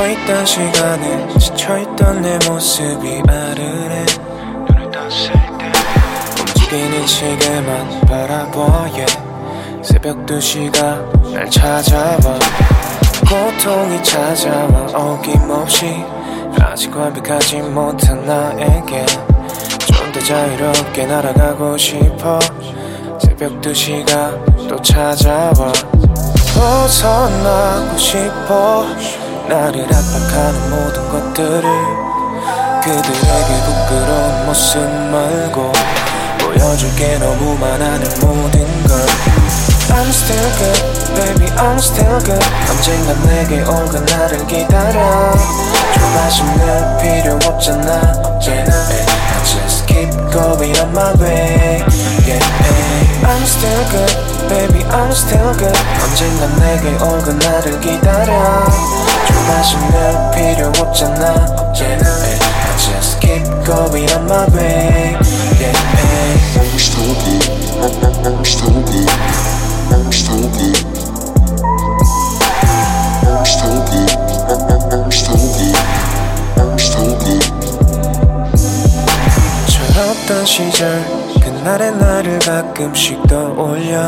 서있던 시간에 지쳐있던 내 모습이 아른해. 눈을 떴을 때 움직이는 시계만 바라보아 새벽 2시가 날 찾아와. 고통이 찾아와 어김없이 아직 완벽하지 못한 나에게 좀 더 자유롭게 날아가고 싶어. 새벽 2시가 또 찾아와. 벗어나고 싶어. 나를 압박하는 모든 것들을 그들에게 부끄러운 모습 말고 보여줄게 너무 많아는 모든 걸. I'm still good, baby I'm still good. 언젠간 내게 오고 나를 기다려. 조바심 낼 필요 없잖아 yeah. I just keep going on my way yeah. I'm still good, baby I'm still good. 언젠간 내게 오고 나를 기다려. 조바심 낼 필요 없잖아 yeah. I just keep going on my way yeah. I'm still good, I'm still good. I'm still good. I'm still good. I'm still good. I'm still good. 철없던 시절 그날의 나를 가끔씩 떠올려.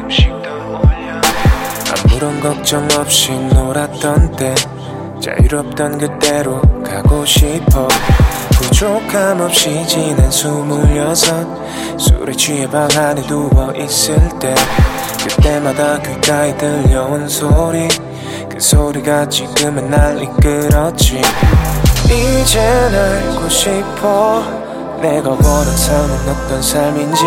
아무런 걱정 없이 놀았던 때 자유롭던 그때로 가고 싶어. 부족함 없이 지난 26 술에 취해 방 안에 누워있을 때 그때마다 귓가에 들려온 소리, 그 소리가 지금의 날 이끌었지. 이젠 알고 싶어. 내가 원한 삶은 어떤 삶인지.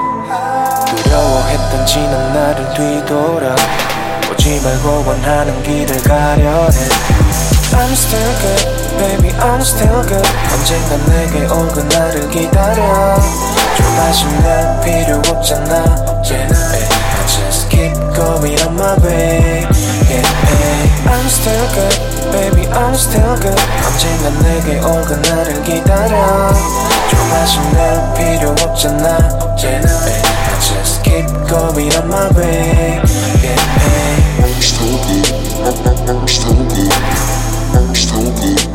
두려워했던 지난 나를 뒤돌아 보지 말고 원하는 길을 가려해. I'm still good, baby I'm still good. 언젠간 내게 오고 나를 기다려. 조바심 낼 필요 없잖아 yeah. I just keep going on my way yeah. I'm still good, baby I'm still good. 언젠간 내게 오고 나를 기다려. 조바심 낼 필요 없잖아 yeah. I just keep going on my way yeah. I'm still good, I'm still good. I'm still good.